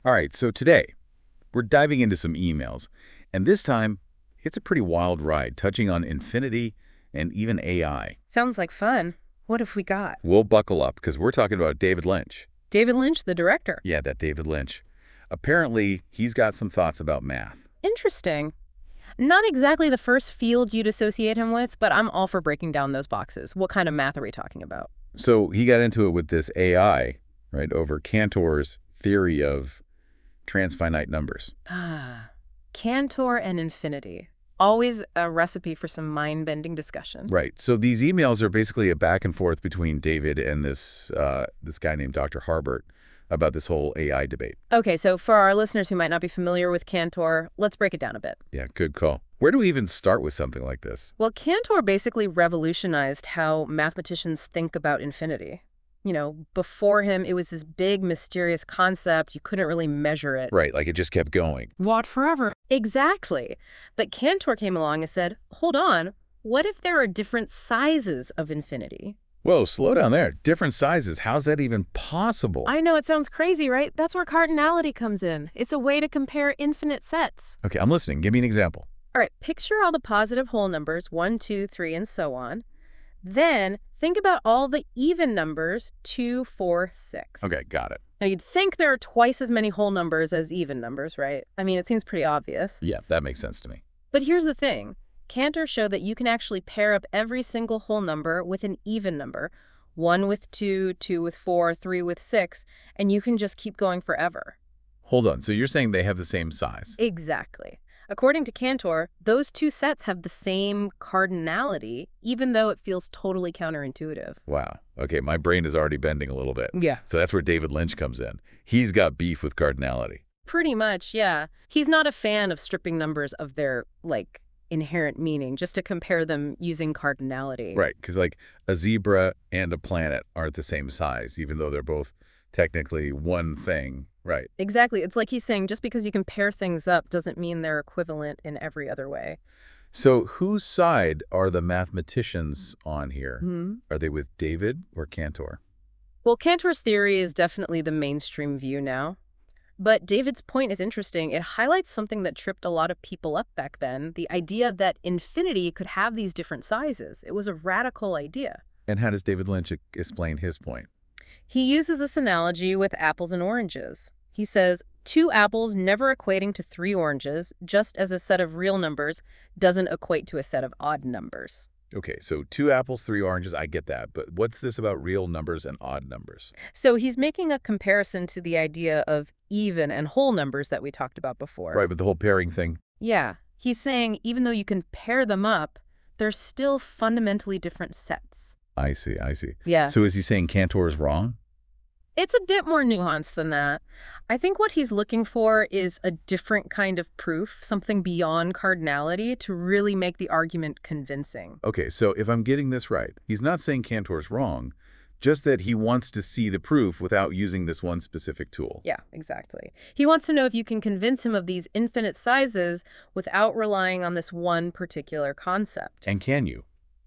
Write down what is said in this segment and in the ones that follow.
All right, so today we're diving into some emails, and this time it's a pretty wild ride, touching on infinity and even AI. Sounds like fun. What have we got? We'll buckle up because we're talking about David Lynch. David Lynch, the director. Yeah, that David Lynch. Apparently, he's got some thoughts about math. Interesting. Not exactly the first field you'd associate him with, but I'm all for breaking down those boxes. What kind of math are we talking about? So he got into it with this AI, right, over Cantor's theory of transfinite numbers. Cantor and infinity. Always a recipe for some mind-bending discussion. Right. So these emails are basically a back and forth between David and this guy named Dr. Harbert about this whole AI debate. Okay, so for our listeners who might not be familiar with Cantor, let's break it down a bit. Yeah, good call. Where do we even start with something like this? Well, Cantor basically revolutionized how mathematicians think about infinity. You know, before him, it was this big, mysterious concept. You couldn't really measure it. Right, like it just kept going. What forever? Exactly. But Cantor came along and said, hold on, what if there are different sizes of infinity? Whoa, slow down there. Different sizes. How's that even possible? I know it sounds crazy, right? That's where cardinality comes in. It's a way to compare infinite sets. Okay, I'm listening. Give me an example. All right, picture all the positive whole numbers, 1, 2, 3, and so on. Then think about all the even numbers, 2, 4, 6. Okay, got it. Now, you'd think there are twice as many whole numbers as even numbers, right? I mean, it seems pretty obvious. Yeah, that makes sense to me. But here's the thing. Cantor showed that you can actually pair up every single whole number with an even number, 1 with 2, 2 with 4, 3 with 6, and you can just keep going forever. Hold on, so you're saying they have the same size? Exactly. According to Cantor, those two sets have the same cardinality, even though it feels totally counterintuitive. Wow. Okay, my brain is already bending a little bit. Yeah. So that's where David Lynch comes in. He's got beef with cardinality. Pretty much, yeah. He's not a fan of stripping numbers of their, inherent meaning, just to compare them using cardinality. Right, because like a zebra and a planet aren't the same size, even though they're both technically one thing. Right. Exactly. It's like he's saying just because you can pair things up doesn't mean they're equivalent in every other way. So whose side are the mathematicians on here? Hmm. Are they with David or Cantor? Well, Cantor's theory is definitely the mainstream view now. But David's point is interesting. It highlights something that tripped a lot of people up back then, the idea that infinity could have these different sizes. It was a radical idea. And how does David Lynch explain his point? He uses this analogy with apples and oranges. He says, 2 apples never equating to 3 oranges, just as a set of real numbers doesn't equate to a set of odd numbers. Okay, so 2 apples, 3 oranges, I get that. But what's this about real numbers and odd numbers? So he's making a comparison to the idea of even and whole numbers that we talked about before. Right, but the whole pairing thing. Yeah. He's saying even though you can pair them up, they're still fundamentally different sets. I see, I see. Yeah. So is he saying Cantor is wrong? It's a bit more nuanced than that. I think what he's looking for is a different kind of proof, something beyond cardinality, to really make the argument convincing. Okay, so if I'm getting this right, he's not saying Cantor's wrong, just that he wants to see the proof without using this one specific tool. Yeah, exactly. He wants to know if you can convince him of these infinite sizes without relying on this one particular concept. And can you?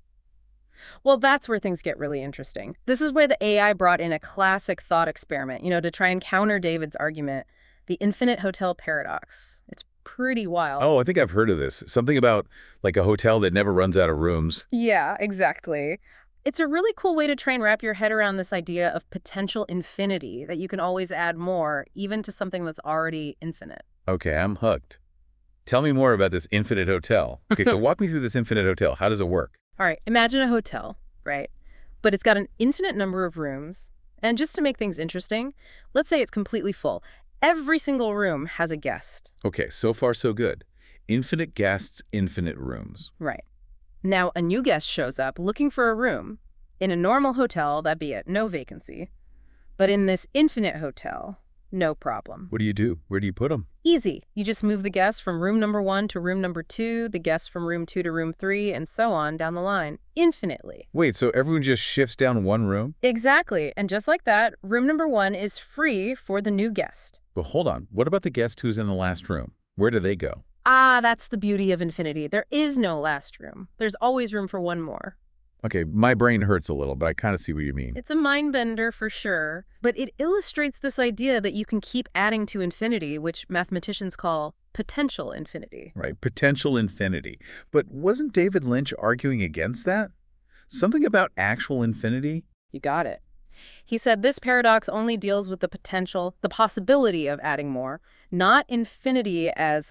Well, that's where things get really interesting. This is where the AI brought in a classic thought experiment, to try and counter David's argument, the infinite hotel paradox. It's pretty wild. Oh, I think I've heard of this. Something about like a hotel that never runs out of rooms. Yeah, exactly. It's a really cool way to try and wrap your head around this idea of potential infinity, that you can always add more, even to something that's already infinite. Okay, I'm hooked. Tell me more about this infinite hotel. Okay, so walk me through this infinite hotel. How does it work? All right, imagine a hotel, right? But it's got an infinite number of rooms. And just to make things interesting, let's say it's completely full. Every single room has a guest. Okay, so far so good. Infinite guests, infinite rooms. Right. Now, a new guest shows up looking for a room. In a normal hotel, that'd be it, no vacancy. But in this infinite hotel, no problem. What do you do? Where do you put them? Easy. You just move the guest from room number 1 to room number 2, the guest from room 2 to room 3, and so on down the line, infinitely. Wait, so everyone just shifts down one room? Exactly. And just like that, room number 1 is free for the new guest. But hold on. What about the guest who's in the last room? Where do they go? Ah, that's the beauty of infinity. There is no last room. There's always room for one more. Okay, my brain hurts a little, but I kind of see what you mean. It's a mind bender for sure, but it illustrates this idea that you can keep adding to infinity, which mathematicians call potential infinity. Right, potential infinity. But wasn't David Lynch arguing against that? Something about actual infinity? You got it. He said this paradox only deals with the potential, the possibility of adding more, not infinity as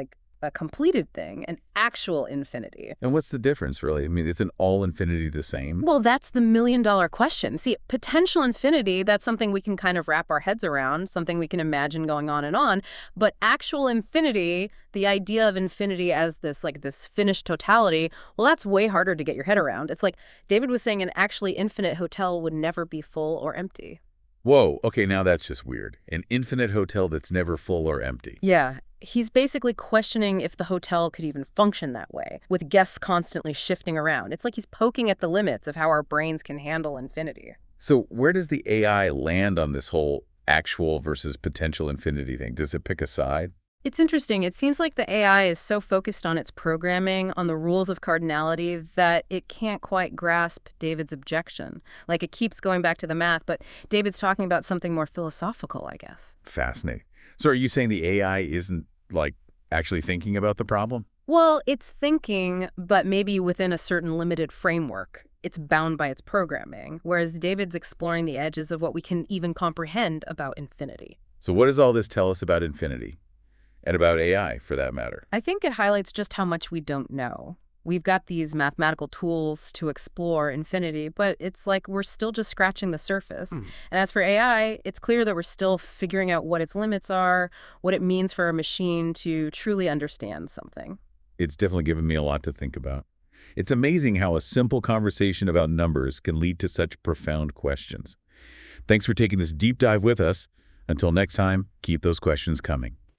a completed thing, an actual infinity. And what's the difference, really? I mean, isn't all infinity the same? Well, that's the million-dollar question. See, potential infinity, that's something we can kind of wrap our heads around, something we can imagine going on and on. But actual infinity, the idea of infinity as this finished totality, well, that's way harder to get your head around. It's like David was saying an actually infinite hotel would never be full or empty. Whoa, okay, now that's just weird. An infinite hotel that's never full or empty. Yeah. He's basically questioning if the hotel could even function that way, with guests constantly shifting around. It's like he's poking at the limits of how our brains can handle infinity. So where does the AI land on this whole actual versus potential infinity thing? Does it pick a side? It's interesting. It seems like the AI is so focused on its programming, on the rules of cardinality, that it can't quite grasp David's objection. Like, it keeps going back to the math, but David's talking about something more philosophical, I guess. Fascinating. So are you saying the AI isn't, like, actually thinking about the problem? Well, it's thinking, but maybe within a certain limited framework. It's bound by its programming, whereas David's exploring the edges of what we can even comprehend about infinity. So what does all this tell us about infinity? And about AI, for that matter? I think it highlights just how much we don't know. We've got these mathematical tools to explore infinity, but it's like we're still just scratching the surface. And as for AI, it's clear that we're still figuring out what its limits are, what it means for a machine to truly understand something. It's definitely given me a lot to think about. It's amazing how a simple conversation about numbers can lead to such profound questions. Thanks for taking this deep dive with us. Until next time, keep those questions coming.